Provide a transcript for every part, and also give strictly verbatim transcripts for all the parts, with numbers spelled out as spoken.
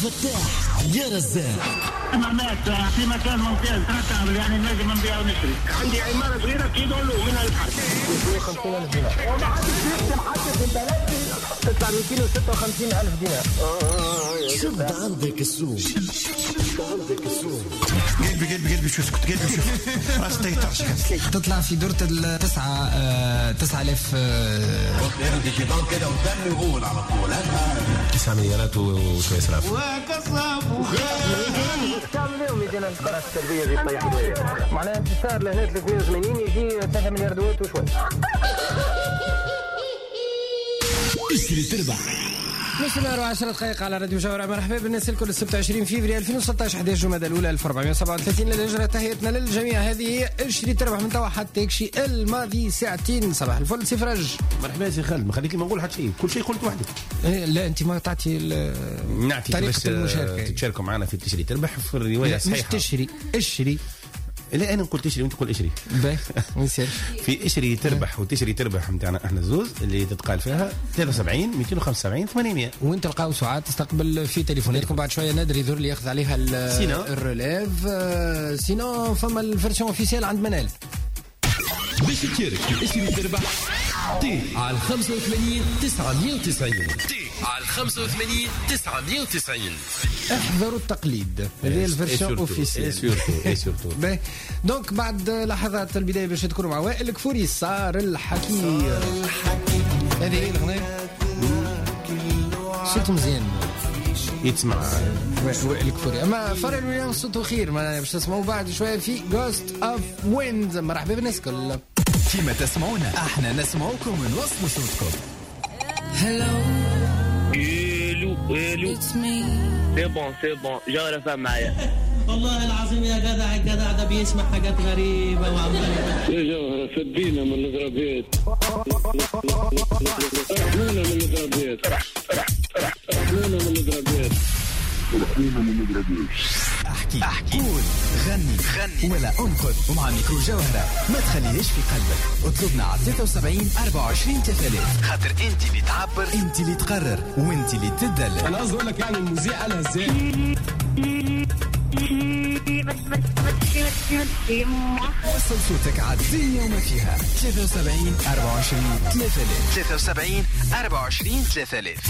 الفتاح يا رزاق. معناتها في مكان ممتاز تعمل يعني نجم نبيع ونشتري. عندي عمارة صغيرة كيلو من الحرب خمسين ألف دينار وما عادش يخدم حتى في البلد تطلع مئتين وستة وخمسين ألف دينار. شد عندك السوق، شد عندك السوق. قلبي قلبي قلبي شو اسكت قلبي شوف راسك يطرش تطلع في دورة التسعة آه تسعة آلاف يرد الشيطان كده وتم يقول على طول تسعة مليارات وشوية سلاف وكصاب كامل يوم يجينا القرارات السلبية دي طيح شوية معناها انتصار لهنا ثلاثمئة وثمانين يجي ثلاثة مليار دوات وشوي. اشتري تربح. نص نهار وعشرة دقائق على راديو جوهرة. مرحبا بالناس الكل. السبت عشرين فيفري ألفين وستة عشر أحد عشر جمادى الأولى ألف وأربعمائة وسبعة وثلاثين للهجرة. تحياتنا للجميع. هذه هي اشتري تربح من توا حتى يكشي الماضي ساعتين. صباح الفل سي فرج. مرحبا سي خالد. ما خليك ما نقول حتى شيء، كل شيء قلت وحدك. إيه لا أنت ما تعطي نعطيك طريقة المشاركة. تشاركوا معنا في تشري تربح في الرواية الصحيحة. مش تشري اشري. لا انا نقول تشري وانت تقول اشري. باهي ما يصيرش. في اشري تربح وتشري تربح نتاعنا احنا الزوز اللي تتقال فيها ثلاثة وسبعين مئتين وخمسة وسبعين ثمانمائة. وانت تلقاو ساعات تستقبل في تليفوناتكم. بعد شويه نادر يظهر لي ياخذ عليها الريليف. سينو فما الفيرسيون اوفيسيال عند منال. باش تشارك في اشتري تربح تي على خمسة وثمانين تسعمائة وتسعين تي على خمسة وثمانين تسعمائة وتسعين. احذروا التقليد. هذه الفيرسيون اوفيسيال سورتو اي سورتو. باهي دونك بعد لحظات البدايه باش تكونوا مع وائل الكفوري. صار الحكي. هذه هي الاغنيه. صوت مزيان يتسمع وائل الكفوري. اما فارل ويليامز صوته خير. ما باش تسمعوا بعد شويه في جوست اوف ويند. مرحبا بالناس الكل. فيما تسمعونا احنا نسمعوكم ونوصلوا صوتكم. هلو الو الو سي بون سي بون جارة فهم معايا. والله العظيم يا جدع الجدع ده بيسمع حاجات غريبة وعمالة. يا جوهرة سدينا من الغرابيات. رحمونا من الغرابيات. رحمونا من الغرابيات. رحمونا من الغرابيات. احكي احكي قول غني غني ولا انقد. ومع ميكرو جوهرة ما تخليهاش في قلبك. اطلبنا على ثلاثة وسبعين أربعة وعشرين ثلاثة خاطر انت اللي تعبر انت اللي تقرر وانت اللي تدلل. انا قصدي اقول لك يعني المذيع قالها ازاي. وصل صوتك على الدنيا وما فيها. ثلاثة وسبعين أربعة وعشرين ثلاثة آلاف ثلاثة وسبعين أربعة وعشرين ثلاثة آلاف.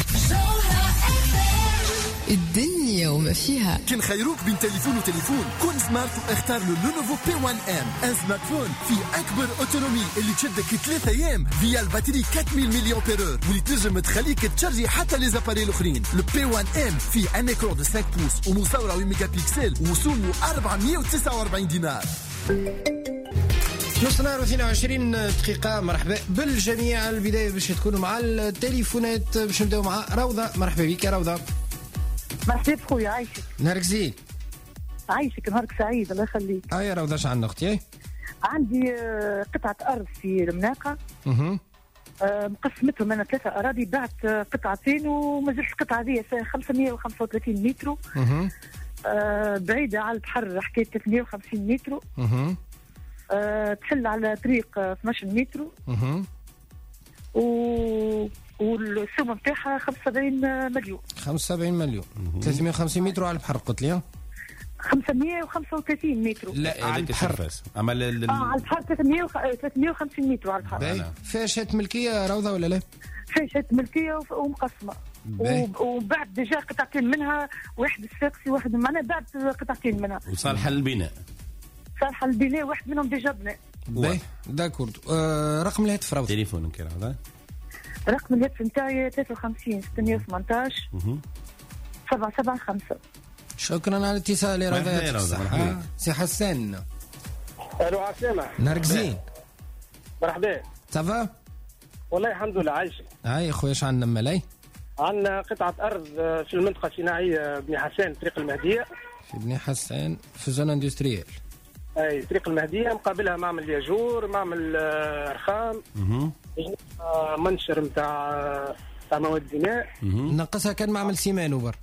الدنيا وما فيها. كان خيروك بين تليفون وتليفون كون سمارت واختار له لونوفو بي وان ام. ان سمارت فون في اكبر اوتونومي اللي تشدك ثلاثة ايام فيا الباتري أربعمائة مليون بيرور واللي تنجم تخليك تشارجي حتى لي زاباري الاخرين. البي وان ام في ان اكرون دو خمسة بوس ومصورة و ميجا بيكسل وسومه أربعمائة وتسعة وأربعين دينار. نص نهار واثنين وعشرين دقيقة. مرحبا بالجميع. البداية باش تكونوا مع التليفونات. باش نبداو مع روضة. مرحبا بك يا روضة. مرحبا بخويا. عايشك. نهارك زين. عايشك نهارك سعيد الله يخليك. اه يا روضة. شعن اختي؟ عندي قطعة أرض في المناقة. اها. مقسمتهم أنا ثلاثة أراضي. بعت قطعتين وما زلت القطعة هذه خمسمائة وخمسة وثلاثين متر. اها. بعيدة على البحر حكاية ثلاثمائة وخمسين متر. اها. تحل على طريق اثناش متر. اها. و والسومة نتاعها خمسة وسبعين مليون. خمسة وسبعين مليون. ثلاثمائة وخمسين متر على البحر قلت لي. خمسمائة وخمسة وثلاثين متر. لا على البحر. اما ال اه على البحر ثلاثمائة وخمسين متر على البحر. فيها شهادة ملكية روضة ولا لا؟ فيها شهادة ملكية ومقسمة. وبعد ديجا قطعتين منها واحد الساقسي واحد معنا. بعد قطعتين منها وصالحة للبناء. صالحة للبناء واحد منهم ديجا بناء. باهي داكورد. آه رقم الهاتف روضة. تليفونك يا روضة. رقم الهاتف نتاعي ثلاثة وخمسين ستمائة وثمانية عشر سبعة سبعة خمسة. شكرا على الاتصال يا روضة. سي حسان. الو عسلامة. نهارك زين. مرحبا. صافا والله الحمد لله عايشك. هاي خويا اش عندنا ملاي؟ عندنا قطعة أرض في المنطقة الصناعية بني حسان طريق المهدية. في بني حسان في زون اندستريال. اي طريق المهدية مقابلها معمل ياجور معمل رخام. اها. منشر نتاع تاع مواد البناء. نقصها كان معمل سيمانو بر.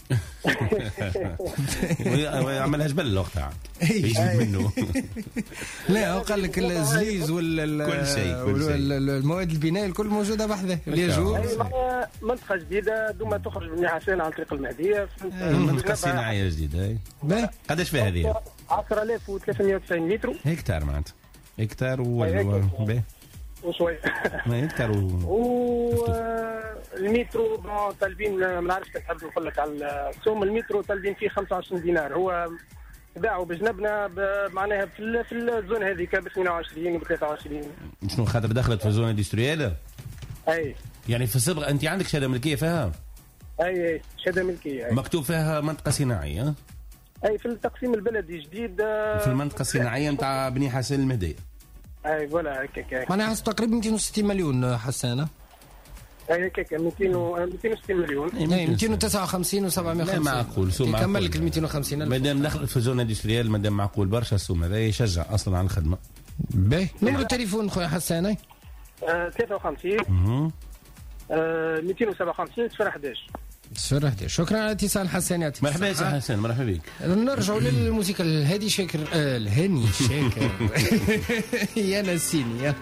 ويعملها جبل وقتها يجيب منه. لا هو قال لك الزليز وال كل شيء المواد البناء الكل موجوده بحذاه الياجور. منطقه جديده دوما تخرج من حسين عن طريق المهديه. منطقه صناعيه جديده. قداش فيها هذه؟ عشرة آلاف وثلاثمائة وتسعين متر هكتار معناتها هكتار و وشوي ما هكتار و المترو طالبين ما نعرفش تحب نقول لك على السوم. المترو طالبين فيه خمسة وعشرين دينار. هو باعوا بجنبنا معناها في في الزون هذيك ب اثنين وعشرين و ثلاثة وعشرين. شنو خاطر دخلت في الزون اندستريال؟ اي يعني في الصبغه انت عندك شهاده ملكيه فيها؟ اي اي شهاده ملكيه. مكتوب فيها منطقه صناعيه. اي في التقسيم البلدي جديد في المنطقه الصناعيه نتاع بني حسين المهديه. اي فوالا هكاك. معناها تقريبا مئتين وستين مليون حسانه. اي هكاك مئتين وستين مليون. اي مئتين وتسعة وخمسين وسبعمائة وخمسين. معقول سوم معقول. يكمل لك ال مئتين وخمسين ألف. مادام دخلت في زون اندستريال مادام معقول برشا السوم هذا يشجع اصلا على الخدمه. باهي نمرو التليفون خويا حسان. ثلاثة وخمسين مئتين وسبعة وخمسين صفر أحد عشر صفر أحد عشر. شكرا على اتصال حسان. مرحبا يا حسان. مرحبا بك. نرجعوا للموسيقى الهادي شاكر آه الهاني شاكر. يا نسيني يا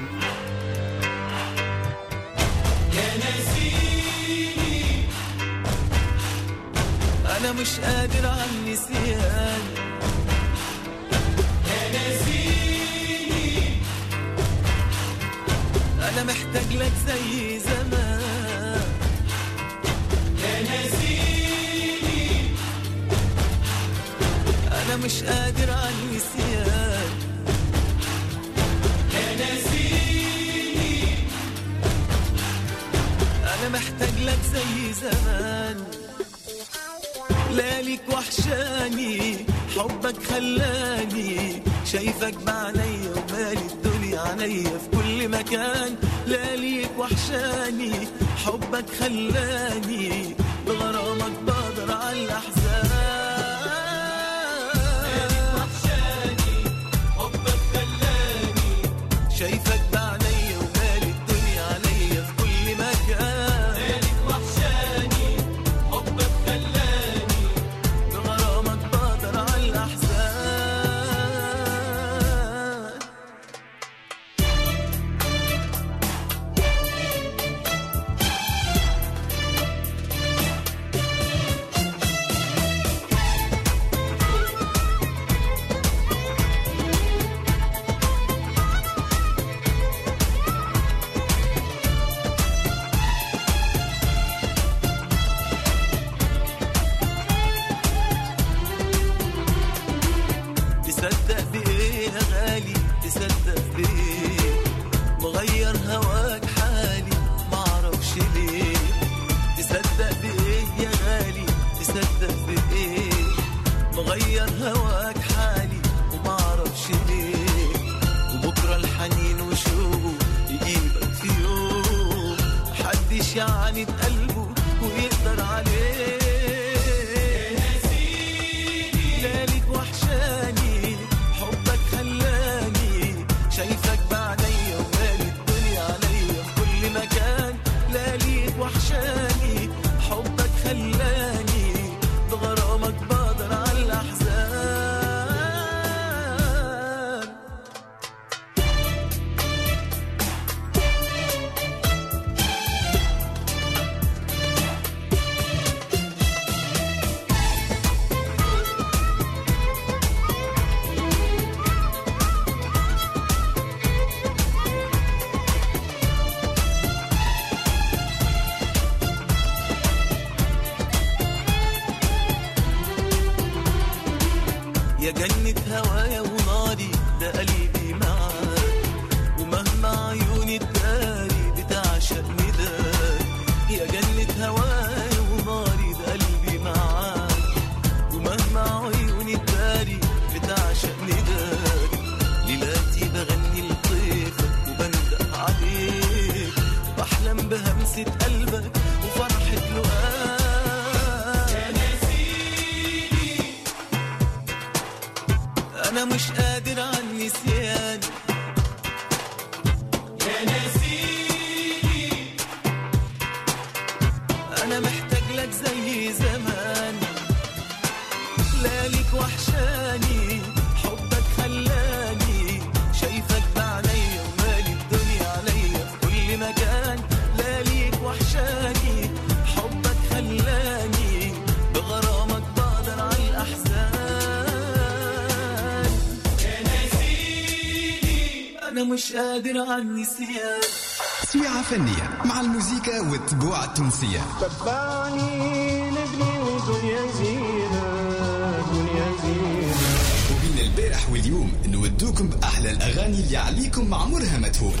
نسيني انا مش قادر على النسيان. يا نسيني انا محتاج لك زي زمان. يا نسيني انا مش قادر على النسيان. يا نسيني انا محتاج لك زي زمان. لياليك وحشاني حبك خلاني شايفك بعينيا ومالي الدنيا عليا في كل مكان. لياليك وحشاني حبك خلاني بغرامك بقدر على الأحزان. لياليك وحشاني حبك خلاني شايفك بعينيا ومالي الدنيا عليا في كل مكان. لياليك وحشاني حبك خلاني بغرامك بقدر على الأحزان. تصدق بإيه يا غالي تصدق بإيه مغير هواك حالي معرفش ليه. تصدق بإيه يا غالي تصدق بإيه مغير هواك حالي ومعرفش ليه. وبكرة الحنين وشوقه يجيبك في يوم محدش يعاند قلبه ويقدر عليه. لياليك وحشاني حبك خلاني شايفك بعينيا ومالي الدنيا عليا في كل مكان. لياليك وحشاني حبك خلاني بغرامك بقدر على الأحزان. يا جنة هوايا وناري ده قلبي معاك ومهما عيوني تداري بتعشق نداك. يا جنة هوايا وناري ده قلبي معاك ومهما عيوني تداري بتعشق نداك. ليلاتي بغني لطيفك وبندق عليك بحلم بهمسة قلبك وفرحة لقاك. أنا مش مش قادر على النسيان. سويعة فنية مع الموسيقى والتبوع التونسية. تبعني نبني ودنيا زينة دنيا زينة. وبين البارح واليوم نودوكم بأحلى الأغاني اللي عليكم مع مرها مدفون.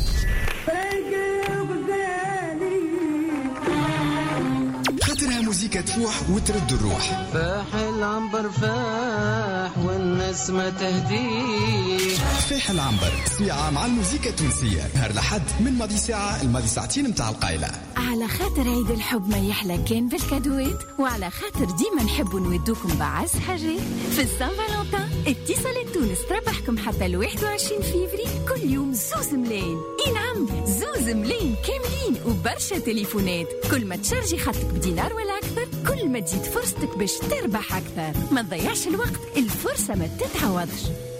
خاطرها موسيقى تفوح وترد الروح. فاح العنبر فاح والناس ما تهديه. فاح العنبر سويعة مع الموسيقى التونسية نهار لحد من ماضي ساعة الماضي ساعتين متاع القايلة. على خاطر عيد الحب ما يحلى كان بالكادوات، وعلى خاطر ديما نحبوا نودوكم بعز حاجات في السان فالنتين. اتصالات تونس تربحكم حتى ل واحد وعشرين فيفري كل يوم زوز ملايين. اي نعم زوز ملايين كاملين وبرشا تليفونات. كل ما تشارجي خطك بدينار ولا اكثر كل ما تزيد فرصتك باش تربح اكثر. ما تضيعش الوقت، الفرصة ما تتعوضش.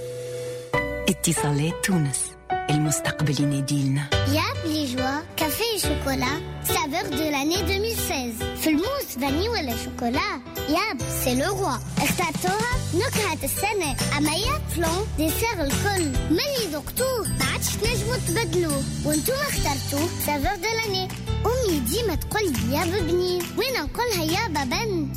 اتصالات تونس، المستقبل يناديلنا. ياب لي جوا كافي شوكولا saveur de l'année deux mille seize. في الموس فاني ولا شوكولا ياب سي لو روا. اخترتوها نكهة السنة أميات فلون ديسير الكل ملي ذقتوه ما عادش تنجموا تبدلوه. وانتوما اخترتوه saveur de l'année. أمي ديما تقول ياب بنين وين نقولها ياب أبن.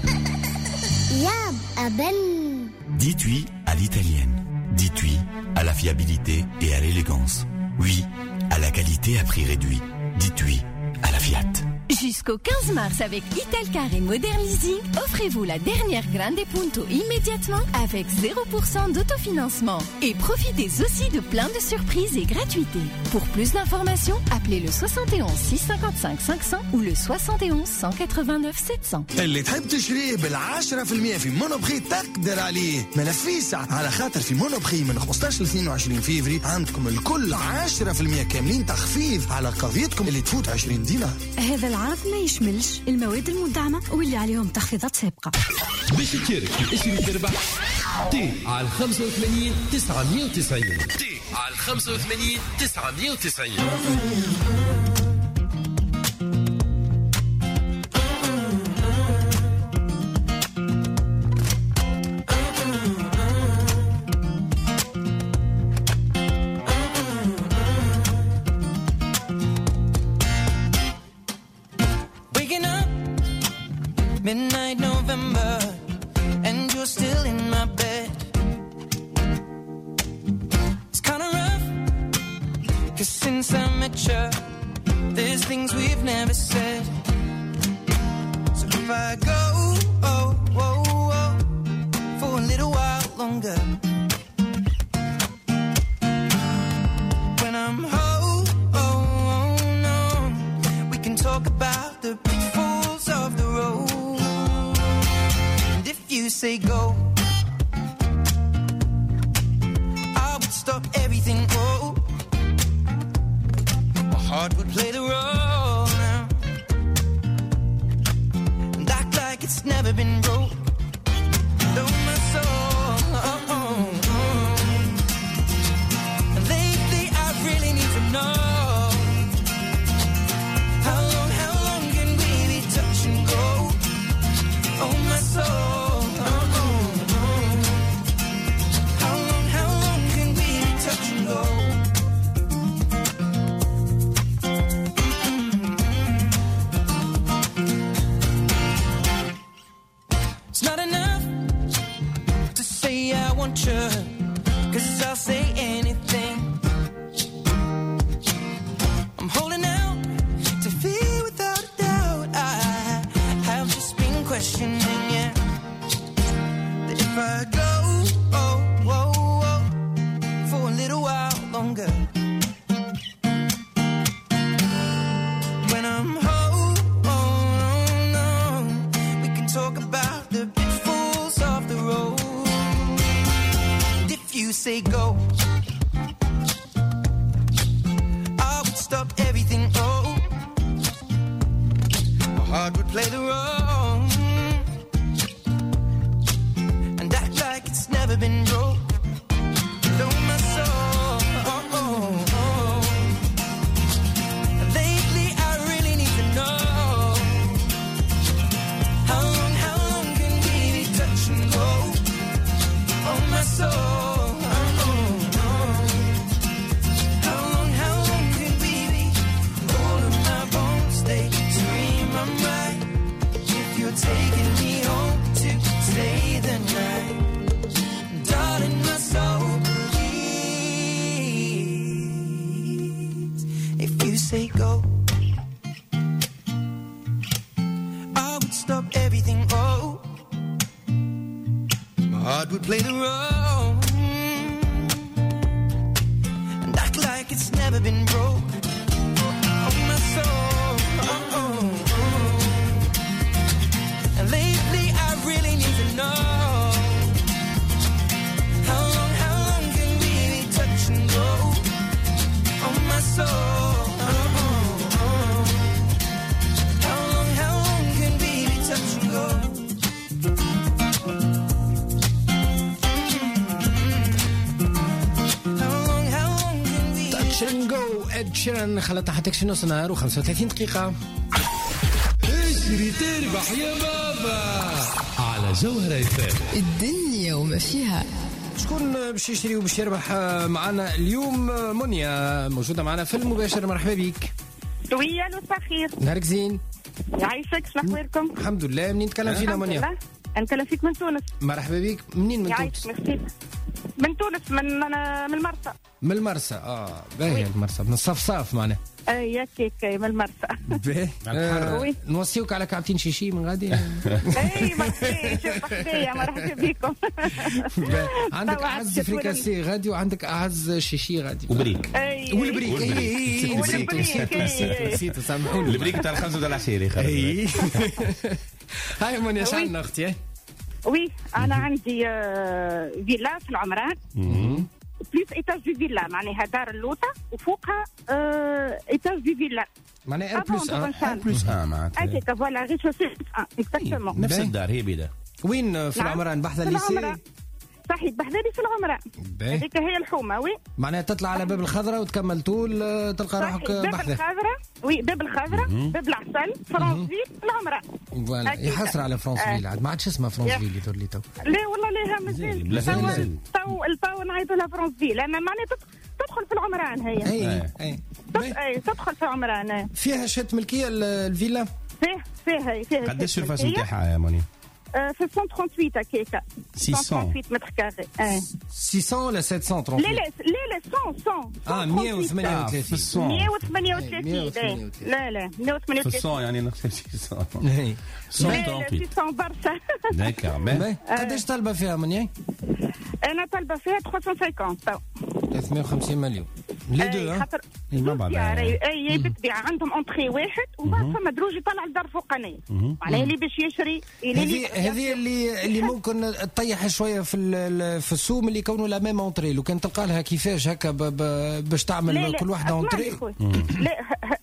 ياب أبن. Dites oui à l'italienne. Dites oui à la fiabilité et à l'élégance. Oui à la qualité à prix réduit. Dites oui à la Fiat. Jusqu'au quinze mars avec Italcar et Modern Leasing, offrez-vous la dernière Grande Punto immédiatement avec zéro pour cent d'autofinancement. Et profitez aussi de plein de surprises et gratuités. Pour plus d'informations, appelez le soixante et onze six cent cinquante-cinq cinq cents ou le soixante et onze cent quatre-vingt-neuf sept cents. اللي تحب تشريه بالعشرة في المية في مونوبخي تقدر عليه. ملفيسة على خاطر في مونوبخي من خمسطاش ل اثنين وعشرين فيفري عندكم الكل عشرة في المية كاملين تخفيض على قضيتكم اللي تفوت عشرين دينار. هذا العرض ما يشملش المواد المدعمة واللي عليهم تخفيضات سابقة. باش تشارك في اشري تربح تي على خمسة وثمانين تسعمية وتسعين. تي على خمسة وثمانين تسعمية وتسعين. Midnight November, and you're still in my bed. It's kinda rough, cause since I met you, there's things we've never said. So if I go, oh, oh, oh, for a little while longer, when I'm home, oh, oh, no, we can talk about the pitfalls of the road. You say go, I would stop everything. Oh, my heart would play the role now and act like it's never been broke. Though my soul, oh, oh, oh. And lately I really need to know how long, how long can we be touch and go? Oh, my soul. Cause I'll say anything. I'm holding out to feel without a doubt. I have just been questioning, yeah, that if I go, oh, oh, oh, for a little while longer, when I'm home, oh, no, we can talk about the pitfalls of the road. You say go, I would stop everything. Oh, my heart would play the role and act like it's never been broke. Though my soul, oh, oh, oh. Lately I really need to know how long, how long can we be touch and go? Oh, my soul. How would play the role and act like it's never been broke. Oh, my soul. Oh, oh, oh. And lately I really need to know how long, how long can we be touch and go? Oh, my soul. Oh, oh, oh. How long, how long can we be touch and go? شنغو اد شيران خلطها حتى شي نص نهار و35 دقيقة. اشري تربح يا بابا على جوهرة اف ام. الدنيا وما فيها. شكون باش يشري وباش يربح معنا اليوم؟ منيا موجودة معنا في المباشر. مرحبا بك. ويا الخير. نهارك زين. يعيشك. شنو اخباركم؟ الحمد لله. منين نتكلم فينا منيا؟ نتكلم فيك من تونس. مرحبا بك. منين من تونس؟ من تونس من من المرسى. من المرسى. اه باهي المرسى من الصفصاف معناها. اي ياك من المرسى. باهي. آه نوصيوك على كعبتين شيشي من غادي. اي مرحبا مرحبا بكم. عندك اعز فريكاسي غادي وعندك اعز شيشي غادي. وبريك. والبريك. اي والبريك. نسيت سامحوني. البريك تاع الخمسة دولار العشيري. اي هاي منيا شعلنا اختي. وي انا عندي فيلا في العمران بليس ايتاج دي فيلا معناها دار اللوطه وفوقها ايتاج دي فيلا معناها ار بلس ار بلس اه معناتها هكاك فوالا غير شوسي اكزاكتومون نفس الدار هي بيدا. وين في العمران؟ بحذا الليسي. صحيح بحذا في العمران. هذيك هي الحومه. وي معناها تطلع على باب الخضراء وتكمل طول تلقى روحك بحذا. باب الخضراء. وي باب الخضراء باب العسل فرنسفيل العمران. فوالا يحسر على فرنسفيل عاد ما عادش اسمها فرنسفيل يدور لي تو. لا والله لا مازال تو التو نعيطوا لها فرنسفيل اما معناها تدخل في العمران هي. اي اي اي تدخل في العمران. فيها شهاده ملكيه الفيلا؟ فيه فيها فيها. قداش الفاس نتاعها يا موني؟ في ستمية وثمانية وثمانين هكاكا. ستمية وثمانية متر كاري. ستمية ولا سبعمية وثمانية؟ لا لا لا لا مية مية. اه مية وثمانية وثلاثين. مية وثمانية وثلاثين. لا لا مية وثمانية وثلاثين. ستمية يعني نفس ستمية. ستمية برشا. داكور. قداش طالبه فيها منيا؟ انا طالبه فيها ثلاثمية وخمسين تو. ثلاثمية وخمسين مليون. لي دو ها؟ اي ما بعد. اي بالطبيعه عندهم اونتري واحد وبعد فما دروج يطلع للدار الفوقانيه. معناها اللي باش يشري هذه هذه اللي اللي ممكن تطيح شويه في في السوق اللي يكونوا لا ميم اونتري. لو كان تلقى لها كيفاش هكا باش تعمل لا لا كل واحده اونتري. لا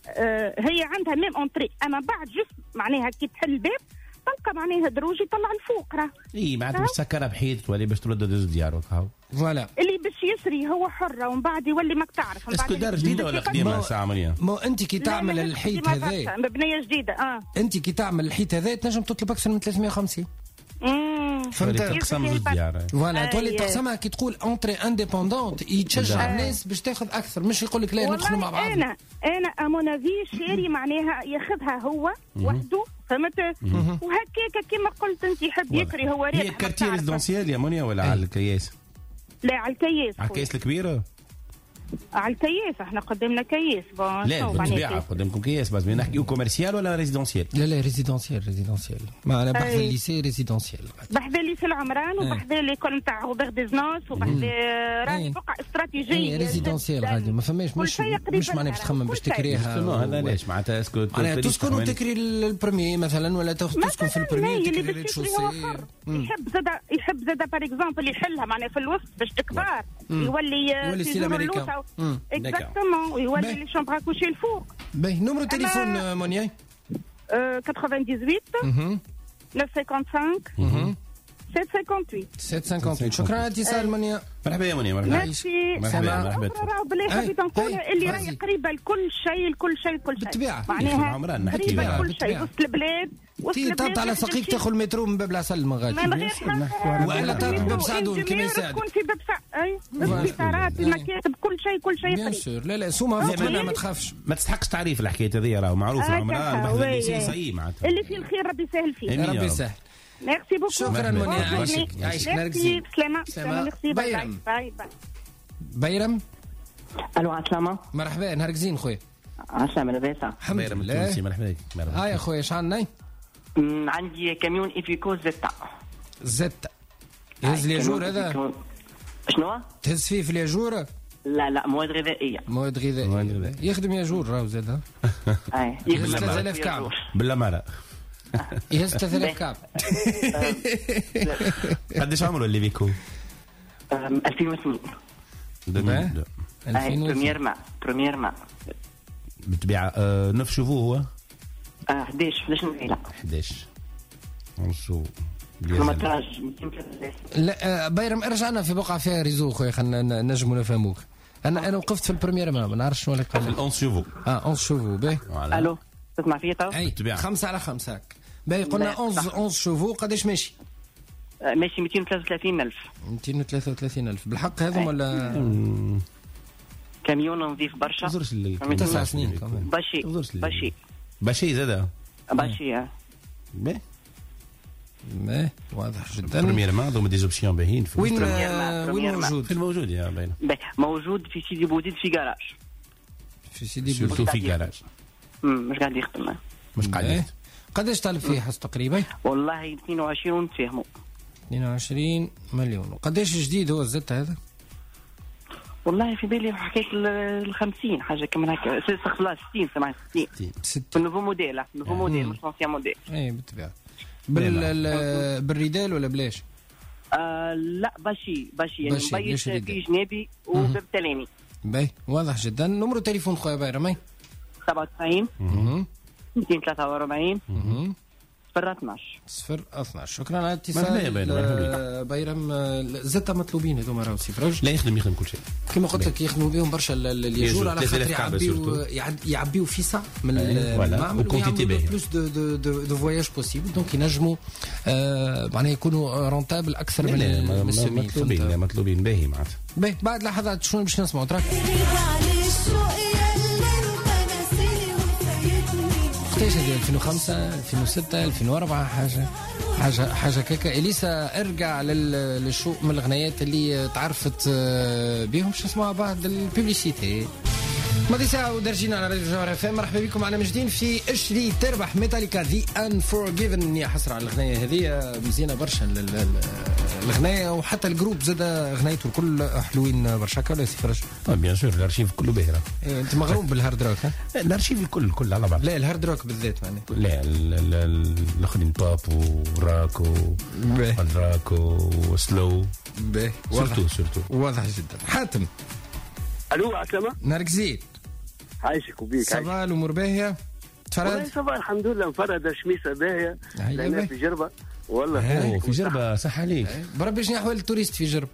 هي عندها ميم اونتري اما بعد جست معناها كي تحل الباب تلقى معناها دروج يطلع الفوق راه. اي معناتها باش تسكرها بحيط ولا باش ترد دوز ديالك هاو. فوالا اللي باش يسري هو حر ومن بعد يولي ماك تعرف. اسكو دار جديده ولا قديمه ساعه مريم؟ ما انت كي تعمل الحيط هذا مبنيه جديده. اه انت كي تعمل الحيط هذا تنجم تطلب اكثر من ثلاثمية وخمسين. امم فهمت؟ تقسم زوج ديار. فوالا تولي تقسمها كي تقول اونتري انديبوندونت يتشجع الناس باش تاخذ اكثر مش يقول لك لا ندخلوا مع بعض. انا انا امونافي شيري معناها ياخذها هو وحده فهمت. وهكاك كيما قلت انت يحب يكري هو ريح. هي كارتير ريزيدونسيال يا مونيا ولا على الكياس؟ لا على الكياس. على الكياس الكبيره؟ على الكياس احنا قدمنا كياس. لا بالطبيعه قدامكم كياس بس نحكيو كوميرسيال ولا ريزيدونسيال؟ لا لا ريزيدونسيال ريزيدونسيال ما انا بحذا الليسي ريزيدونسيال. بحذا الليسي العمران وبحذا ليكول نتاع روبير ديزنوس وبحذا راهي بقعه استراتيجيه. ريزيدونسيال غادي ما فماش مش مش معناها باش تخمم باش تكريها. هذا ليش معناتها اسكو تسكن وتكري البرمي مثلا ولا تسكن في البرمي وتكري الريتشوسي. يحب زاد يحب زاد باغ اكزومبل يحلها معناها في الوسط باش تكبر يولي يولي ستيل امريكان. اكزاكتومون ويولي لي شومبر كوشي الفوق. باهي نمرو تليفون مونيا؟ ثمانية وثمانين تسعمية وخمسة سبعة وثمانين سبعة وثمانين. شكرا على الاتصال مونيا. مرحبا يا مونيا. مرحبا. مرحبا مرحبا. بالله حبيت نقول اللي راهي قريبه لكل شيء لكل شيء لكل شيء. بالطبيعه معناها قريبه لكل شيء وسط البلاد. تي تطلع على ساقيك تاخذ المترو من باب العسل من غادي. ولا تطلع باب سعدون كيما يساعد. تكون في باب سعد اي السيارات المكاتب كل شيء كل شيء بيان سور. لا لا سوما فوقنا ما تخافش. ما تستحقش تعريف الحكايه هذه راهو معروف العمران بحذا الليسي صحيح معناتها. اللي فيه الخير ربي يسهل فيه. ربي يسهل. ميرسي بوكو. شكرا مونيا. يعيشك يعيشك نرجسي. سلامة سلامة. ميرسي باي باي باي. بيرم. الو عسلامة. مرحبا نهارك زين خويا. عسلامة لاباس. الحمد لله. مرحبا بك. ها يا خويا اش عندنا؟ عندي كاميون ايفيكو زيتا. زيتا. يهز الياجور هذا؟ شنو؟ تهز فيه في الياجور؟ لا لا مواد غذائيه. مواد غذائيه يخدم ياجور راهو زاد. اي يهز ثلاثة آلاف كعب بالله مرة. يهز ثلاثة آلاف كعب. قداش عمره اللي بيكو؟ ألفين واثنين. ألفين واثنين. بريمير ما بريمير ما بتبيع نف شوفو هو؟ أحد عشر أحد عشر لا أحد عشر ونصو. لا بايرم ارجعنا في بقعه فيها ريزو خويا خلينا نجموا نفهموك. انا انا وقفت في البريمير ما نعرفش شنو اللي قال. في الأونس شوفو. اه أونس شوفو باهي. الو تسمع فيا تو؟ اي خمسة على خمسة هاك باهي. قلنا أونس أونس شوفو قداش ماشي؟ ماشي مئتين وثلاثة وثلاثين ألف. مئتين وثلاثة وثلاثين ألف بالحق هذم ولا كاميون نظيف برشا. تسع سنين باشي باشي باشي زاد باشي اه باهي ما واضح جدا. بريمير ما عندهم دي زوبسيون باهيين. وين وين موجود؟ في الموجود يا باين. موجود في سيدي بوزيد في جراج. في سيدي بوزيد في جراج. امم مش قاعد يخدم. مش قاعد يخدم. قداش طالب فيه حس تقريبا؟ والله اثنين وعشرين ونتفاهموا. اثنين وعشرين مليون. وقداش جديد هو الزت هذا؟ والله في بالي حكايه ال خمسين حاجه كمان هكا. استغفر الله ستين سمعت ستين. ستين. نوفو موديل نوفو موديل مش لونسيان موديل. اي بالطبيعه. بال بالريدال ولا بلاش؟ آه لا باشي باشي يعني مبيش في جنابي وبالتلامي. باهي واضح جدا. نمرو تليفون خويا بايرم سبعة وتسعين مئتين وثلاثة وأربعين صفر اثناش صفر اثناش. شكرا على الاتصال بايرم. زدت مطلوبين هذوما راهو سي فرج. لا يخدم يخدم كل شيء كما قلت لك. يخدموا بهم برشا الياجور على خاطر يعبيو يعبيو فيسا من المعمل ويعملوا بلوس دو دو دو دو فواياج بوسيبل. دونك ينجموا معناها يكونوا رونتابل اكثر من السمين. مطلوبين مطلوبين باهي معناتها. باهي بعد لحظات شنو باش نسمعوا تراك قداش هذه ألفين وخمسة ألفين وستة ألفين وأربعة حاجه حاجه حاجه كيكا. اليسا ارجع للشوق من الغنيات اللي تعرفت بهم. شو اسمها بعد الببليسيتي. ماضي ساعة ودرجينا على راديو جوهر اف ام. مرحبا بكم معنا من جديد في اشري تربح ميتاليكا ذا انفورجيفن. يا حسرة على الغنية هذه مزيانة برشا الغنية وحتى الجروب زاد غنيته الكل حلوين برشا. ولا سي فرج؟ بيان سور الارشيف كله باهر. إيه انت مغروم بالهارد روك ها؟ الارشيف الكل الكل على بعض. لا الهارد روك بالذات معناها. لا الاخرين باب وراك والراك وسلو. باهي سورتو سورتو واضح جدا. حاتم الو عسلامة. نهارك زيد. عايشك وبيك. صباح الامور باهيه؟ تفرد؟ صباح الحمد لله مفرده شميسه باهيه. لأنها في جربه والله. في جربه صح عليك. بربي شنو احوال التوريست في جربه؟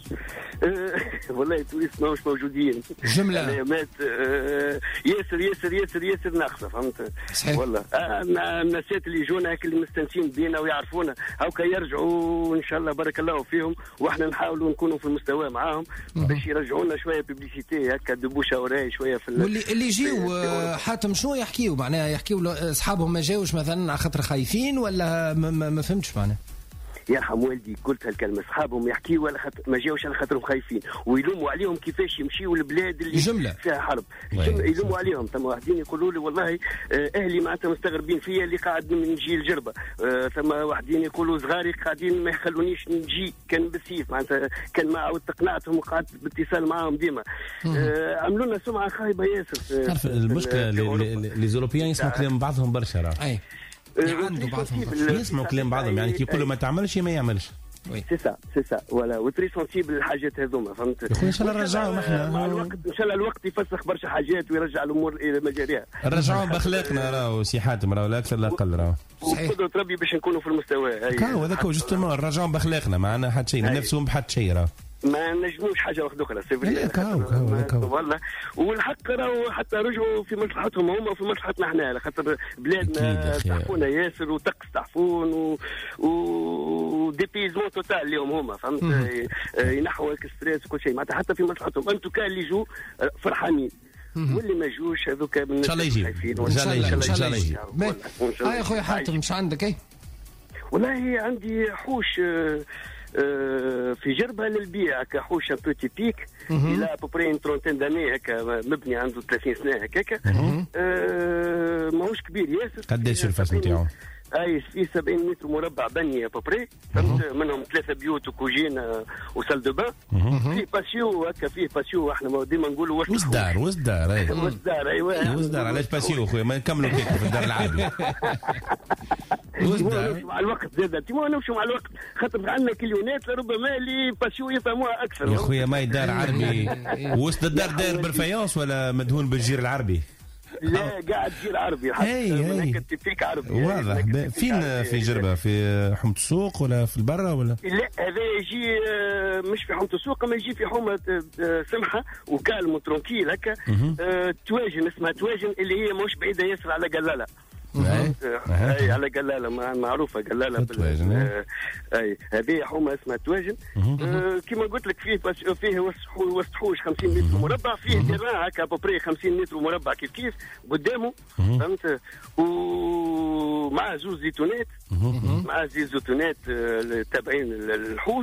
والله التوريست ماهوش موجودين جمله. الايامات ياسر ياسر ياسر ياسر ناقصه فهمت. صحيح. والله الناسات اللي يجونا هيك اللي مستانسين بينا ويعرفونا هاكا يرجعوا ان شاء الله بارك الله فيهم. واحنا نحاولوا نكونوا في المستوى معاهم باش يرجعونا شويه ببليسيتي هكا دبوشه وراي شويه في واللي اللي يجيو حاتم شنو يحكيوا معناها؟ يحكيوا اصحابهم ما جاوش مثلا على خاطر خايفين ولا ما, ما, ما فهمتش معناها؟ يرحم والدي قلت هالكلمه. اصحابهم يحكيوا على خاطر ما جاوش على خاطرهم خايفين ويلوموا عليهم كيفاش يمشيوا البلاد اللي جملة. فيها حرب. يلوموا عليهم. ثم واحدين يقولوا لي والله اهلي معناتها مستغربين فيا اللي قاعد نجي الجربه. ثم واحدين يقولوا صغاري قاعدين ما يخلونيش نجي. كان بالسيف معناتها كان ما عاودت اقنعتهم وقعدت باتصال معاهم ديما. عملوا لنا سمعه خايبه ياسر. تعرف المشكله لي زوروبيان يسمعوا كلام بعضهم برشا راه. عنده بعضهم يسمعوا كلام بعضهم يعني كي يقولوا ما تعملش ما يعملش. سي سا سي سا ولا وتري سونسيبل الحاجات هذوما فهمت. يا خويا ان شاء الله نرجعهم احنا مع الوقت. ان شاء الله الوقت يفسخ برشا حاجات ويرجع الامور الى مجاريها. نرجعهم باخلاقنا راهو سي حاتم راهو لا اكثر لا اقل راهو. صحيح. وقدرة ربي باش نكونوا في المستوى. كاو هذاك هو جوستومون نرجعهم باخلاقنا معنا حد شيء نفسهم بحد شيء راهو. ما نجموش حاجه واحده اخرى سيفري. كاو كاو كاو والله. والحق راهو حتى رجعوا في مصلحتهم هما وفي مصلحتنا احنا على خاطر بلادنا تحفونا ياسر وطقس تحفون و و ديبيزمون توتال اليوم هما فهمت. ينحوا الستريس وكل شيء معناتها حتى في مصلحتهم. انتو كان اللي يجوا فرحانين واللي ما جوش هذوك من ان شاء الله يجي. ان شاء الله ان شاء الله يجي. هاي يا خويا حاتم مش عندك اي؟ والله عندي حوش في جربه للبيع كحوش بوتي بيك الى بوبري ترونتين داني هكا مبني عنده ثلاثين سنه هكاك. ماهوش كبير ياسر. قداش الفاس نتاعو؟ اي فيه سبعين متر مربع بني ابوبري، فهمت؟ منهم ثلاثه بيوت وكوجينه وسال دو بان. فيه باسيو هكا، فيه باسيو احنا ديما نقولوا واش وسدار وسدار اي وسدار ايوا وسدار. علاش باسيو خويا ما نكملوا كيك في الدار العربي. وسدار مع الوقت زاد تيمو نمشوا مع الوقت، خاطر عندنا كليونات ربما اللي باسيو يفهموها اكثر يا خويا. ما دار عربي وسط الدار داير بالفيونس ولا مدهون بالجير العربي؟ لا قاعد جير عربي حتى هناك فيك عربي واضح. فين في جربه؟ في حومة السوق ولا في البرة ولا؟ لا هذا يجي مش في حومة السوق، اما يجي في حومة سمحه وكالم وترونكيل هكا. تواجن اسمها تواجن، اللي هي مش بعيده ياسر على قلاله. اي على قلاله معروفه قلاله اي هذه حومه اسمها تواجن. كما قلت لك فيه فيه وسط حوش خمسين متر مربع، فيه تيران هكا ابوبري خمسين متر مربع كيف كيف قدامه، فهمت؟ ومع زوز زيتونات، مع زوز زيتونات تابعين الحوش،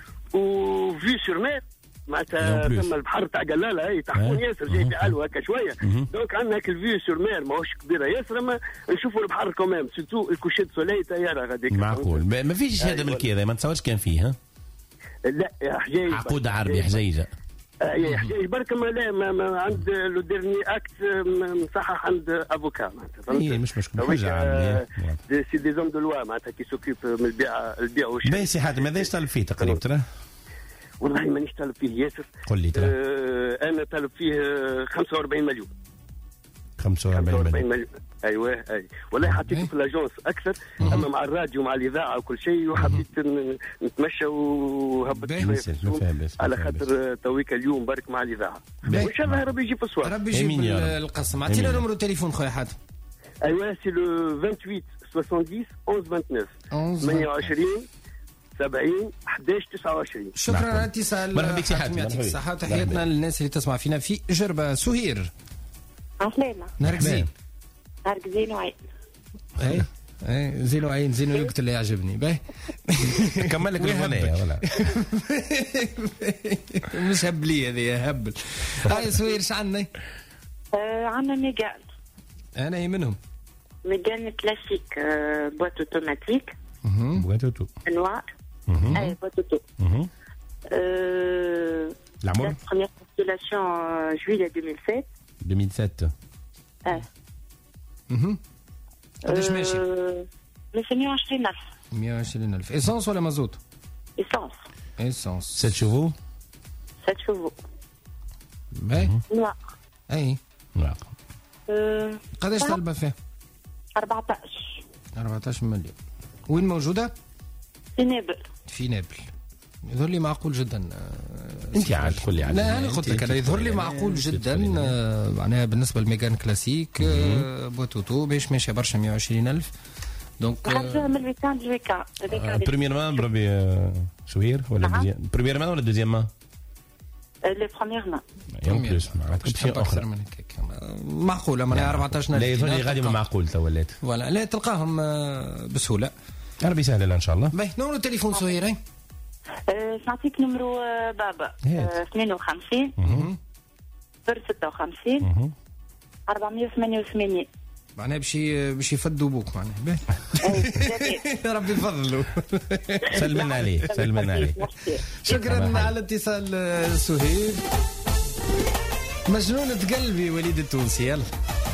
وفي سور مير معناتها ثم البحر تاع قلاله اي تحفون ياسر جاي في علو هكا شويه. دونك عندنا هاك الفيو سور مير ماهوش كبيره ياسر، اما نشوفوا البحر كومام سيرتو الكوشي سولي تايره غاديك. معقول. ما فيش شهاده ملكيه هذا؟ ما نتصورش كان فيه. ها لا حجاج عقود عربي حجيجه. اي حجاج برك ما لا ما, ما عند لو ديرني اكت مصحح عند افوكا معناتها. اي مش مشكل حاجه عامه. سي دي زوم دو لوا معناتها كي سوكيب من البيع البيع والشراء. باهي سي حاتم هذا ايش طالب فيه تقريبا ترى؟ والله مانيش طالب فيه ياسر. قل لي ترى. آه انا طالب فيه خمسة وأربعين مليون. خمسة وأربعين مليون ايوه اي والله حطيته في الاجونس اكثر. اما مع الراديو مع الاذاعه وكل شيء، وحبيت نتمشى وهبط شويه على خاطر تويك اليوم برك مع الاذاعه، وان شاء الله ربي يجيب الصوار. ربي يجيب القسم. اعطينا نمرو تليفون خويا حاتم. ايوه سي لو ثمانية وثمانين سبعة عشر ثمانية وعشرين سبعين أحد عشر تسعة وعشرين. شكرا على الاتصال. مرحبا بك سي حاتم. يعطيك الصحة وتحياتنا للناس اللي تسمع فينا في جربة. سهير عسلامة. نهارك زين. نهارك زين وعين. اي اي زين وعين زين الوقت اللي يعجبني. باهي كمل لك الاغنية ولا مش هبلية هذه هبل. هاي سهير ايش عندنا؟ عندنا ميجان. انا هي منهم ميجان كلاسيك بوات اوتوماتيك. بوات اوتو انواع. اي بوات اوتو. العمر première constellation juillet deux mille sept. deux mille sept. اه اها قداش ماشي؟ مية وعشرين ألف. مية وعشرين ألف. إيسانس ولا مازوت؟ إيسانس. إيسانس. سبعة شوفو. سبعة شوفو. باهي. نوار. أي. نوار. قداش طالبة فيه؟ أربعتاش. أربعتاش مليون. وين موجودة؟ في نابل. في نابل. يظهر لي معقول جدا. انت عاد تقول لي. لا انا قلت لك انا يظهر لي معقول جدا معناها بالنسبه للميجان كلاسيك بوتوتو باش ماشي برشا مية وعشرين ألف. دونك خرجوها من الويكاند الويكاند. بريمير مان بربي شهير ولا دوزيام؟ بريمير مان ولا دوزيام مان؟ لي بروميير مان. يوم بلوس اكثر من هيك معقوله معناها أربعتاش ألف. لا يظهر لي غادي معقول تو ولات. ولا لا تلقاهم بسهوله. ربي يسهل ان شاء الله. باهي نمرو التليفون سهير. أه نعطيك نمرو بابا. اثنين وخمسين صفر ستة وخمسين أربعمية وثمانية وثمانين. معناها باش باش يفدوا بوك معناها. باهي ربي يفضلوا. سلمنا عليه سلمنا عليه. شكرا على الاتصال سهير. مجنونة قلبي وليد التونسي. يلا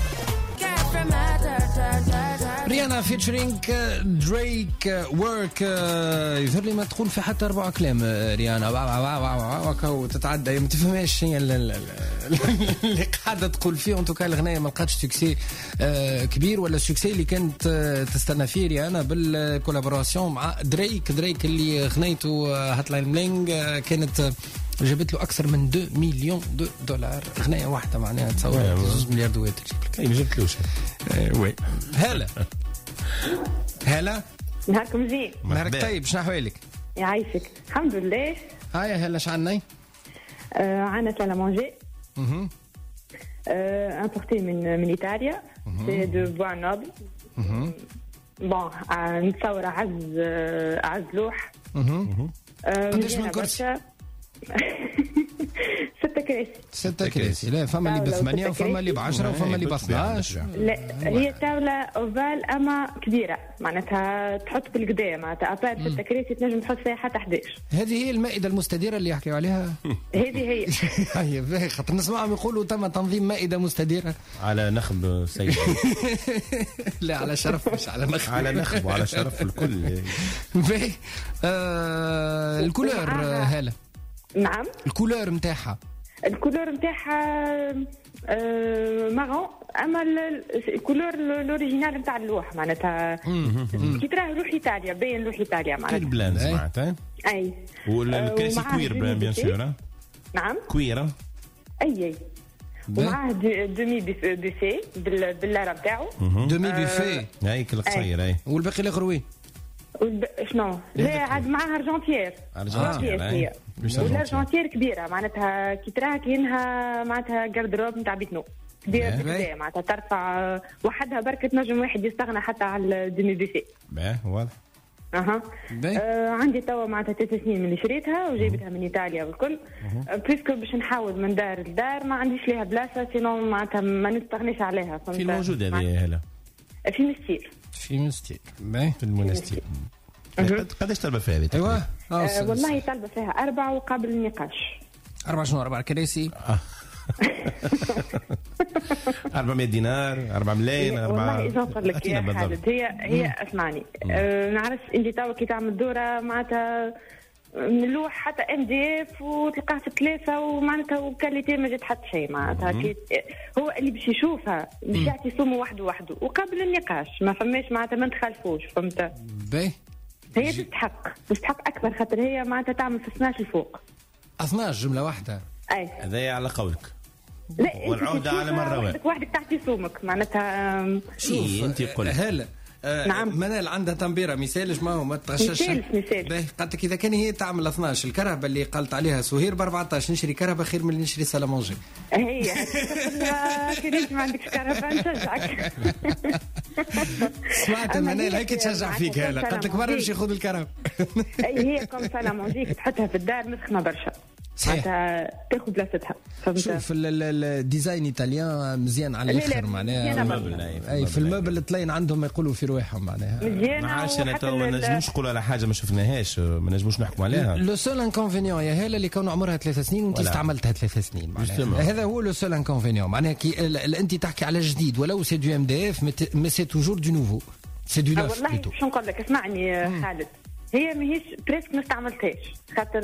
ريانا فيتشرينج دريك ورك. يظهر لي ما تقول في حتى أربع كلام ريانا وكا تتعدى ما تفهمش شنو اللي قاعده تقول فيه. انتو كان الغنايه ما لقاتش سوكسي كبير ولا السوكسي اللي كانت تستنى فيه ريانا بالكولابوراسيون مع دريك. دريك اللي غنيته هاتلاين بلينج كانت جابت له اكثر من اثنين مليون دو دولار غنايه واحده معناها تصور زوج مليار دولار تجيب لك. اي ما جبتلوش. وي هلا هلا نهاركم زين. نهارك طيب. شنو احوالك؟ يعيشك الحمد لله. هاي هلا شعلنا عنا سالا مونجي امبورتي من من ايطاليا. سي دو بوا نوبل. بون نتصور عز عز لوح. قداش من كرسي؟ ستة كراسي. ستة كراسي. لا فما اللي بثمانية وفما اللي بعشرة وفما اللي باثناش. لا هي طاولة أوفال أما كبيرة معناتها تحط بالقدا معناتها أبار ستة كراسي تنجم تحط فيها حتى أحد عشر. هذه هي المائدة المستديرة اللي يحكيوا عليها. هذه هي. هي باهي خاطر نسمعهم يقولوا تم تنظيم مائدة مستديرة. على نخب سيد. لا على شرف مش على نخب. على نخب وعلى شرف الكل. باهي آه الكولور هالة. نعم. الكولور نتاعها. الكولور نتاعها آه مارون اما الكولور الاوريجينال نتاع اللوح معناتها كي تراه لوح ايطاليا باين لوح ايطاليا معناتها كل بلان معناتها اي والكراسي كوير بلان بيان سور. نعم كويره اي اي ومعاه دومي بوفي باللاره نتاعو دومي بوفي هاي كل قصير اي والباقي الاخر وين؟ شنو؟ لا عاد معاها ارجنتير. ارجنتير هي والارجنتير كبيره معناتها كي تراها كأنها معناتها جاردروب نتاع بيتنو كبيره بكذا معناتها ترفع وحدها بركة نجم واحد يستغنى حتى على الدومي بيفي. باهي واضح. اها آه عندي توا معناتها ثلاث سنين من اللي شريتها وجايبتها من ايطاليا والكل بيسكو باش نحاول من دار لدار ما عنديش ليها بلاصه سينو معناتها ما نستغنيش عليها. في الموجود هذه هلا في مستير. في مستير باهي في المنستير. قداش طلبة فيها هذه؟ ايوه آه والله طلبة فيها أربعة وقابل النقاش. أربعة شنو أربعة كراسي؟ أربعمية دينار أربعة ملايين أربعة. والله إذا نقول لك يا خالد هي هي اسمعني أه نعرف أنت توا كي تعمل دورة معناتها نلوح حتى ام دي اف وتلقاه في ثلاثة ومعناتها وكاليتي ما جات حتى شيء معناتها هو اللي باش يشوفها باش يعطي سمو وحده وحده وقابل النقاش ما فماش معناتها ما نتخالفوش فهمت. باهي هي تستحق تستحق أكثر خاطر هي معناتها تعمل في اثناش الفوق. اثناش جملة واحدة. أي. هذا على قولك. لا والعودة على مرة واحدة. وحدك تعطي سومك معناتها. شوف انت قول. هلا. آه نعم. منال عندها تنبيره مثالش ما هو ما تغشش. مثال مثال. باهي قالت لك اذا كان هي تعمل اثناش الكرهبه اللي قالت عليها سهير ب أربعطاش نشري كرهبه خير من اللي نشري سالامونجي. هي كريت ما عندكش كرهبه نشجعك. سمعت منال هيك تشجع فيك هلا قالت لك برا نمشي خذ الكرهبه. اي هي كم سالامونجي تحطها في الدار مسخنه برشا. صحيح تاخذ بلاصتها. شوف الديزاين ايطاليان مزيان على الاخر معناها. اي في المبل تلاين عندهم يقولوا في رواحهم معناها. مزيانه. ما عادش انا تو ما نجموش نقولوا على حاجه ما شفناهاش ما نجموش نحكموا عليها. لو سول انكونفينيون يا هاله اللي كون عمرها ثلاث سنين وانت استعملتها ثلاث سنين معناها. هذا هو لو سول انكونفينيون معناها كي انت تحكي على جديد ولو سي دو ام دي اف مي سي توجور دو نوفو سي دو نوف. والله شو نقول لك اسمعني خالد هي ماهيش بريسك ما استعملتهاش خاطر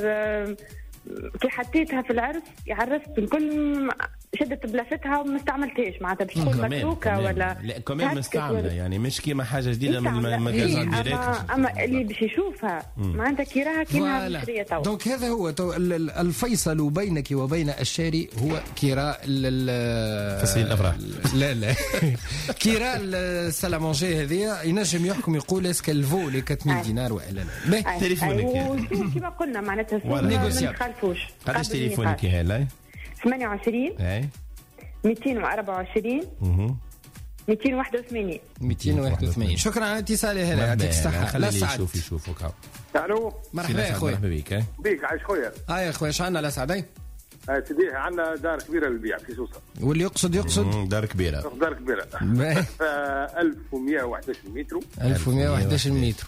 كي حطيتها في العرس عرفت الكل شدت بلاصتها وما استعملتهاش معناتها باش تكون متروكه ولا لا كمان مستعمله يعني مش كيما حاجه جديده من المجازان ديريكت. اما, أما اللي باش يشوفها معناتها كي راها كيما مشريه تو. دونك هذا هو تو الفيصل بينك وبين الشاري هو كراء فصيل الافراح. لا لا كراء السالامونجي هذه ينجم يحكم يقول اسك الفو لي أربعمية دينار ولا لا. تليفونك كيما قلنا معناتها ما نخالفوش. قداش تليفونك هلا؟ ثمانية وعشرين اي مئتين وأربعة وعشرين مئتين وواحد وثمانين مئتين وواحد وثمانين. شكرا على اتصالي هلا يعطيك الصحة. لا سعد يشوف يشوفك هاو. الو مرحبا يا خويا. مرحبا بك. بيك عايش خويا. اه يا خويا اش عندنا لا سعد؟ اي سيدي عندنا دار كبيره للبيع في سوسه. واللي يقصد يقصد دار كبيره. دار كبيره ألف ومئة وأحد عشر متر. ألف ومئة وأحد عشر متر.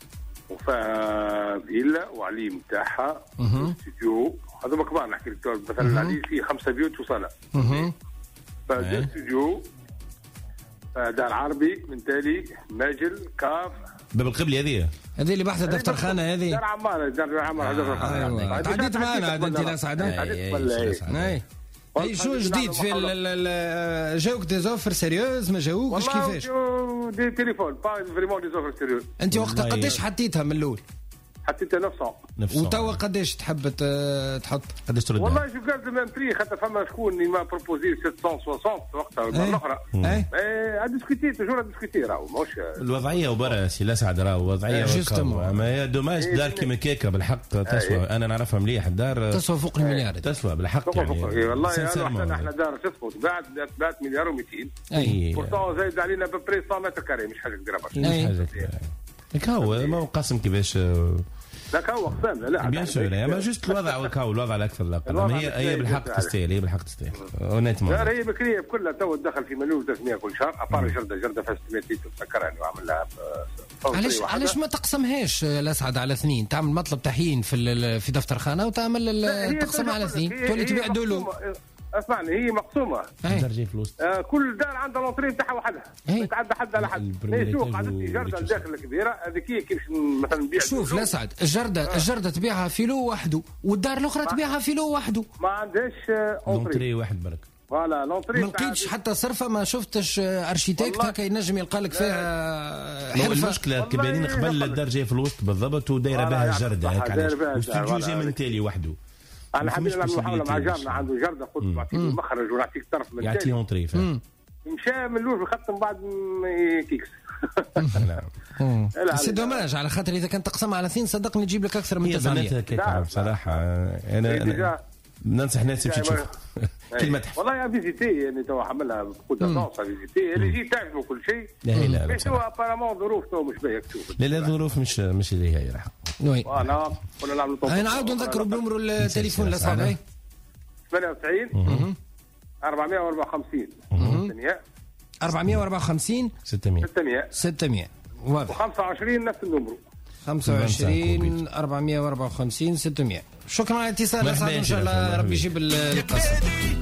وفيها فيلا وعلي نتاعها استوديو هذوما كبار نحكي لك مثلا علي فيه خمسه بيوت وصاله. فدار استوديو دار عربي من تالي ماجل كاف باب القبلي هذه هذه اللي بحث دفتر خانه هذه دار عماره دار عماره دفتر خانه. تعديت معنا انت لا سعد؟ اي اي شو جديد في جاوك دي زوفر سيريوز ما جاوكش كيفاش؟ دي تليفون با فريمون دي زوفر سيريوز. انت وقتها قداش حطيتها من الاول؟ حطيتها تسعمية. وتوا قداش تحب تحط؟ قداش ترد؟ والله جو كارد ميم بري خاطر فما شكون اللي ما بروبوزي سبعمية وستين وقتها المره الاخرى. اي اي ديسكوتي توجور ديسكوتي راهو ماهوش الوضعيه وبرا سي لا سعد راهو وضعيه اما هي دوماج دار كيما كيكه بالحق تسوى. انا نعرفها مليح الدار تسوى فوق المليار. تسوى بالحق يعني والله احنا احنا دار تسوى بعد بعد مليار و200. اي بورتون زايد علينا ببري مئة متر كاري مش حاجه كبيره برشا. مش حاجه كبيره. هو ما هو قاسم كيفاش لا هو قسام لا بيان سور ما جوست الوضع وكاو الوضع الاكثر الاقل هي هي بالحق تستاهل هي بالحق تستاهل اونيتمون لا هي بكريه كلها تو دخل في مليون وثلاثمية كل شهر ابار جرده جرده فيها ستمية لتر سكرها انه عمل لها علاش علاش ما تقسمهاش الاسعد على اثنين تعمل مطلب تحيين في في دفتر خانه وتعمل تقسمها على اثنين تولي تبيع دولو اسمعني هي مقسومه درجه فلوس آه كل دار عندها لونطري نتاعها وحدها ما يتعدى حد على حد هي سوق عندي جرده الداخل الكبيره هذيك هي كيف مثلا نبيع شوف لا سعد الجرده آه. الجرده تبيعها فيلو وحده والدار الاخرى تبيعها فيلو وحده ما عندهاش لونطري واحد برك فوالا لونطري ما لقيتش حتى صرفه ما شفتش ارشيتكت هكا ينجم يلقى لك فيها حرفه المشكله كبيرين قبل الدرجه في الوسط بالضبط ودايره بها الجرده هكا واستوديو جي من تالي وحده انا حبيت نعمل محاوله مع جارنا عنده جرده قلت نعطيك المخرج ونعطيك طرف من يعطيه اونطري مشى من الاول خط من بعد كيكس سي دوماج على خاطر اذا كان تقسم على اثنين صدقني تجيب لك اكثر من تسعمية بصراحه انا ننصح ناس تمشي تشوف كلمه والله يا فيزيتي يعني تو عملها بقدر ناقصه فيزيتي اللي جيت تعرفوا كل شيء لا لا بس هو ابارامون ظروف تو مش باهيه تشوف لا لا ظروف مش مش اللي هي راح وي انا ولا نعملوا نعاودوا نذكروا بنمرو التليفون لصاحبي ثمانية وتسعين أربعمية وأربعة وخمسين أربعمية وأربعة وخمسين ستمية ستمية واضح وخمسة وعشرين نفس النمرو خمسة وعشرين أربعمية وأربعة وخمسين ستمية. شكرا على الاتصال ان شاء الله ربي يجيب القصه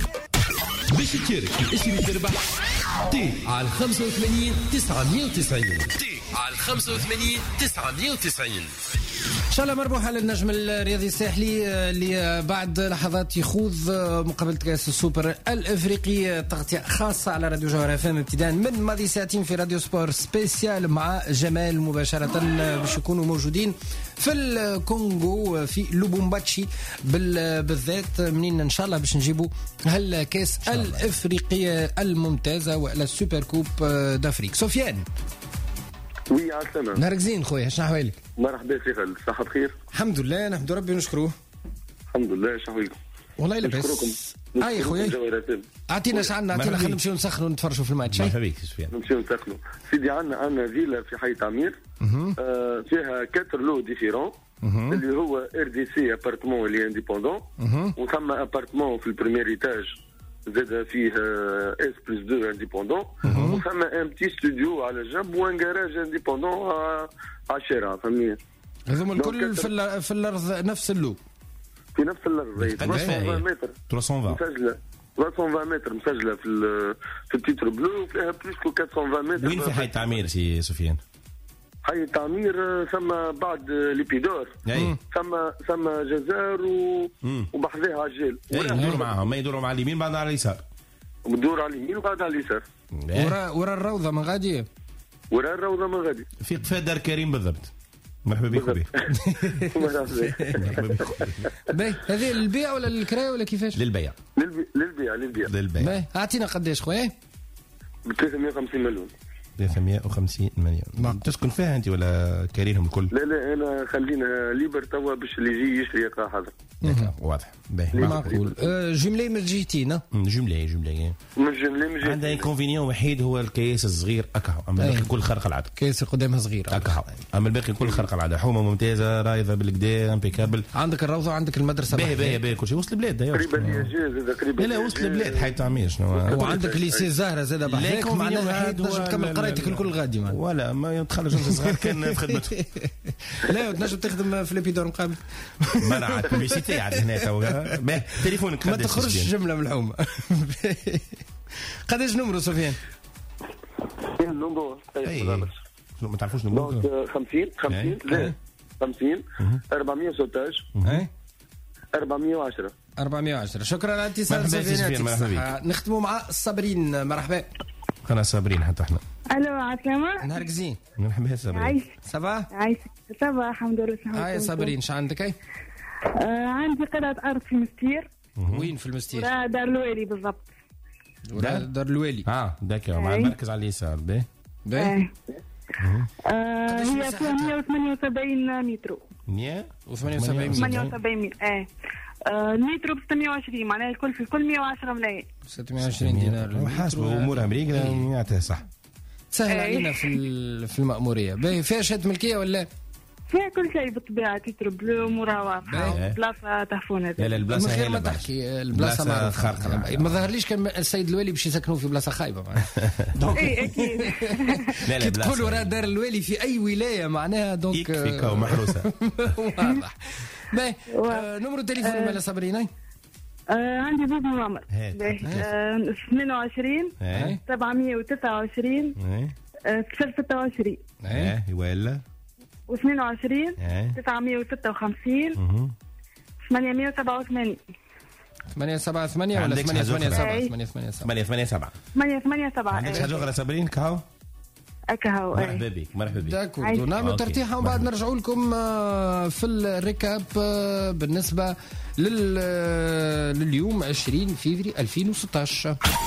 باش تشارك في اشري تربح تي على خمسة وثمانين تسعمية وتسعين تي على خمسة وثمانين تسعمية وتسعين. ان شاء الله مربوحه للنجم الرياضي الساحلي اللي بعد لحظات يخوض مقابله كاس السوبر الافريقي. تغطيه خاصه على راديو جوهر اف ام ابتداء من ماضي ساعتين في راديو سبور سبيسيال مع جمال مباشره باش يكونوا موجودين في الكونغو في لوبومباتشي بالذات منين ان شاء الله باش نجيبوا هالكاس الافريقيه الممتازه ولا السوبر كوب دافريك. سفيان وي عسلامة. نهارك زين خويا، شنو احوالك؟ مرحبا سي خالد، صحة بخير؟ الحمد لله نحمد ربي ونشكروه. الحمد لله، شنو احوالكم؟ والله لاباس. نشكركم. اي خويا اعطينا شعنا اعطينا خلينا نمشيو نسخنوا ونتفرجوا في الماتش. مرحبا بك سفيان. نمشيو نسخنوا سيدي. عندنا عندنا فيلا في حي تعمير آه فيها كاتر لو ديفيرون اللي هو ار دي سي ابارتمون اللي انديبوندون وثم ابارتمون في البريمير ايتاج زاد فيه اس بلس دو انديبوندون وثم ان بتي ستوديو على جنب وان جراج انديبوندون على الشارع فهمني. هذوما الكل في في الارض نفس اللو في نفس الارض ثلاثمية متر ثلاثمية مسجله ثلاثمية متر مسجله في في التيتر بلو وفيها بلوس كو أربعمية متر. وين في حي تعمير سي سفيان؟ حي تعمير ثم بعد ليبيدور ثم ثم جزار و... وبحذاها عجال. يدوروا معاهم ما يدوروا مع اليمين بعد على اليسار. ندور على اليمين وبعد على اليسار. ورا ورا الروضه من غادي. ورا الروضه من غادي. في قفا دار كريم بالضبط. مرحبا بك خويا. مرحبا بك. باهي هذه للبيع ولا للكراء ولا كيفاش؟ للبيع. للبيع للبيع. للبيع. باهي اعطينا قداش خويا؟ ب ثلاثمية وخمسين مليون. ثلاثمية وخمسين مليون. تسكن فيها انت ولا كارينهم الكل؟ لا لا انا خلينا ليبر توا باش اللي يجي يشري يلقى حاضر. واضح. معقول. جمله من جهتين. جمله جمله. من جمله من جهتين. عندها انكونفينيون وحيد هو الكيس الصغير اكهو اما الباقي كل خرق العاده. كيس قدامها صغير اكهو اما الباقي كل خرق العاده. حومه ممتازه رايضه بالكدا امبيكابل. عندك الروضه وعندك المدرسه. باهي باهي باهي كل شيء وسط البلاد. قريبه ليجاز قريبه. لا لا وسط البلاد حي تعمير شنو. وعندك ليسي الزهره زاده بحذاك معناها تنجم تكمل قرايتك الكل غادي. ولا ما تخرج انت صغير كان في خدمته. لا تنجم تخدم في ليبيدور مقابل. منع بيبيسيتي عاد هنا تو. تليفونك ما تخرجش جمله من الحومه. قداش نمرو سفيان؟ النمرو ما تعرفوش نمرو؟ خمسين خمسين لا خمسين أربعمية وستاشر أربعمية وعشرة أربعمية وعشرة. شكرا على الاتصال سفيان. نختموا مع صابرين. مرحبا. انا صابرين حتى احنا. الو عسلامة. نهارك زين. مرحبا صابرين. عايش. صباح. عايش. صباح الحمد لله. هاي صابرين شو عندك؟ اي آه عندي قطعة ارض في مستير. وين في المستير؟ دار الوالي بالضبط. دار دار الوالي. اه داكا مع المركز على اليسار. باهي باهي. آه هي فيها مية وثمانية وسبعين متر. مية وثمانية وسبعين ثمانية وسبعين متر. اه المتر ب ستمية وعشرين معناها الكل في الكل مية وعشرة ملايين. ستمية وعشرين دينار. حاسبه امور امريكا يعطيها صح. سهل علينا في في المأمورية. باهي فيها شهادة ملكية ولا؟ فيها كل شيء بالطبيعه، تتر بلو امورها واضحه، بلاصه تحفون هذا. لا لا البلاصه من هي غير ما تحكي البلاصه معروفه، ما ظهرليش كان السيد الوالي باش يسكنوا في بلاصه خايبه معناها. اي اكيد. لا لا تقولوا راه دار الوالي في اي ولايه معناها دونك يكفيك محروسه. واضح. باهي نمرو تليفون مالا صابرين؟ عندي زوج نوامر. اثنين وعشرين سبعمية وتسعة وعشرين صفر ستة وعشرين. ايه ولا واثنين وعشرين تسعمية وستة وخمسين ثمانمية وسبعة وثمانين. ثمانية سبعة ثمانية ولا ثمانية ثمانية سبعة؟ ثمانية ثمانية سبعة. ثمانية ثمانية سبعة. ثمانية ثمانية سبعة. عندك حاجة أخرى صابرين كهو؟ كهو. مرحبا بك مرحبا بك. داكور نعملوا ترتيحة ومن بعد نرجعوا لكم في الريكاب بالنسبة لل لليوم عشرين فيفري ألفين وستطاش.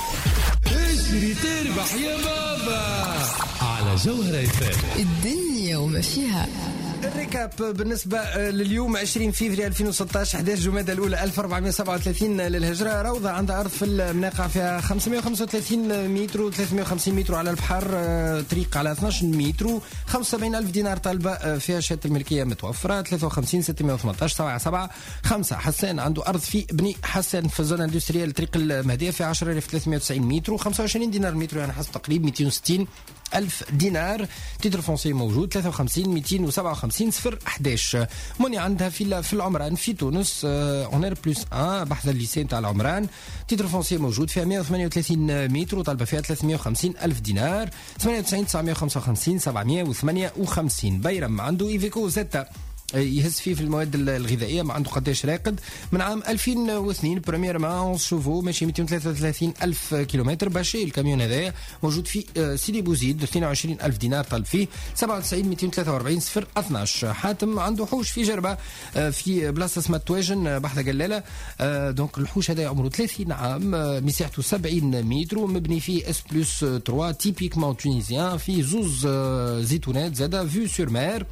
اشتري تربح يا بابا على جوهرة اف ام. الدنيا وما فيها. الريكاب بالنسبة لليوم عشرين فيفري ألفين وستطاش أحد عشر جمادى الأولى ألف وأربعمية وسبعة وثلاثين للهجرة. روضة عندها أرض في المناقع فيها خمسمية وخمسة وثلاثين متر وثلاثمية وخمسين متر على البحر، طريق على اثناش متر، خمسة وسبعين ألف دينار طالبة، فيها شهادة الملكية متوفرة، ثلاثة وخمسين ستمية وثمانية عشر سبعة سبعة خمسة. حسان عنده أرض في بني حسان في الزون اندستريال طريق المهدية فيها عشرة ألف وثلاثمية وتسعين متر وخمسة وعشرين دينار المتر، يعني حسب تقريب مئتين وستين ألف دينار. تيتر فونسي موجود ثلاثة وخمسين مئتين وسبعة وخمسين صفر أحد عشر. موني عندها في في العمران في تونس اونير بلس واحد بحث الليسي نتاع العمران. تيتر فونسي موجود فيها مئة وثمانية وثلاثين متر وطالبه فيها ثلاثمية وخمسين ألف دينار. ثمانية وتسعين تسعمية وخمسة وخمسين سبعمية وثمانية وخمسين. بيرم عنده ايفيكو زتا يهز فيه في المواد الغذائيه، ما عنده قداش راقد من عام ألفين واثنين بريمير ما شوفو ماشي مئتين وثلاثة وثلاثين ألف كيلومتر. باشي الكاميون هذايا موجود في سيدي بوزيد اثنين وعشرين ألف دينار طالب فيه سبعة وتسعين مئتين وثلاثة وأربعين صفر اثناش. حاتم عنده حوش في جربه في بلاصه اسمها تواجن بحث قلاله، دونك الحوش هذا عمره ثلاثين عام، مساحته سبعين متر ومبني فيه اس بلس ثلاثة تيبيكمون تونيزيان، في زوز زيتونات زاده فيو سور مير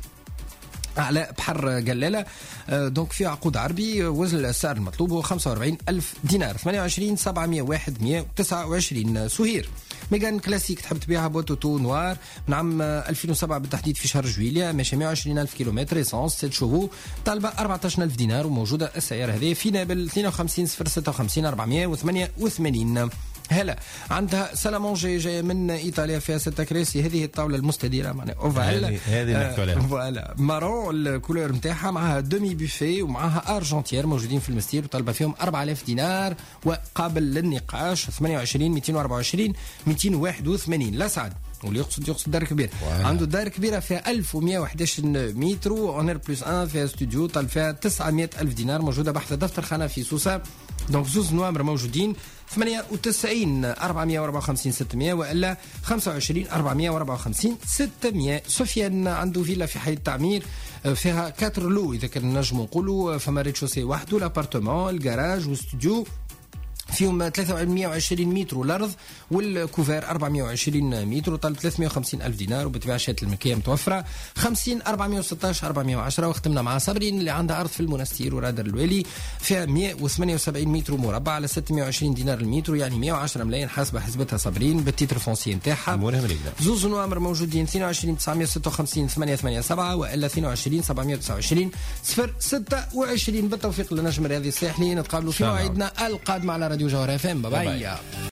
على بحر قلاله، دونك في عقود عربي. وزن السعر المطلوب هو خمسة وأربعين ألف دينار. ثمانية وعشرين سبعمية وواحد مئة وتسعة وعشرين. سهير ميغان كلاسيك تحب تبيعها بوتوتو نوار من عام ألفين وسبعة بالتحديد في شهر جويليا، ماشي مئة وعشرين ألف كيلومتر، ايسونس ست شهور، طالبه أربعطاش ألف دينار وموجوده السياره هذه في نابل اثنين وخمسين صفر ستة وخمسين أربعمية وثمانية وثمانين. هلا عندها سلامونجي جايه من ايطاليا فيها ستة كراسي، هذه الطاوله المستديره معناها اوفال، هذه نحكوا عليها فوالا مارون الكولور نتاعها، معها دومي بوفي ومعها ارجنتير موجودين في المستير وطالبه فيهم أربعة آلاف دينار وقابل للنقاش. ثمانية وعشرين مئتين وأربعة وعشرين مئتين وواحد وثمانين. لا سعد واللي يقصد يقصد دار كبير، عنده دار كبيره فيها ألف ومئة وأحد عشر متر اونير بلس واحد فيها استوديو طالب فيها تسعمية ألف دينار، موجوده بحث دفتر خانه في سوسه. دونك زوز نوامر موجودين ثمانية وتسعين أربعمية وأربعة وخمسين ستمية والا خمسة وعشرين أربعمية وأربعة وخمسين ستمية. سفيان عنده فيلا في حي التعمير فيها كاتر لو اذا كان نجموا نقولوا، فما ريتشوسي وحده، لابارتمون الجراج واستوديو فيهم ثلاثمية وعشرين متر والارض والكوفير أربعمية وعشرين متر وطالب ثلاثمية وخمسين ألف دينار وبتبيع شهاده الملكيه متوفره. خمسين أربعمية وستطاش أربعمية وعشرة. وختمنا مع صابرين اللي عندها ارض في المنستير ورادر الوالي فيها مئة وثمانية وسبعين متر مربع على ستمية وعشرين دينار المتر، يعني مئة وعشرة ملايين حسب حسبتها صابرين بالتيتر فونسي نتاعها. زوز نوامر موجودين اثنين وعشرين تسعمية وستة وخمسين ثمانية ثمانية سبعة والا اثنين وعشرين سبعمية وتسعة وعشرين صفر ستة وعشرين. بالتوفيق للنجم الرياضي الساحلي، نتقابلوا في موعدنا القادم على راديو جوهرة اف ام. باي باي.